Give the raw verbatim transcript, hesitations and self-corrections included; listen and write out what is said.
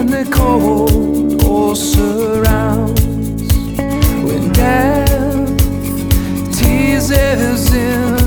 and the cold all surrounds. When death teases in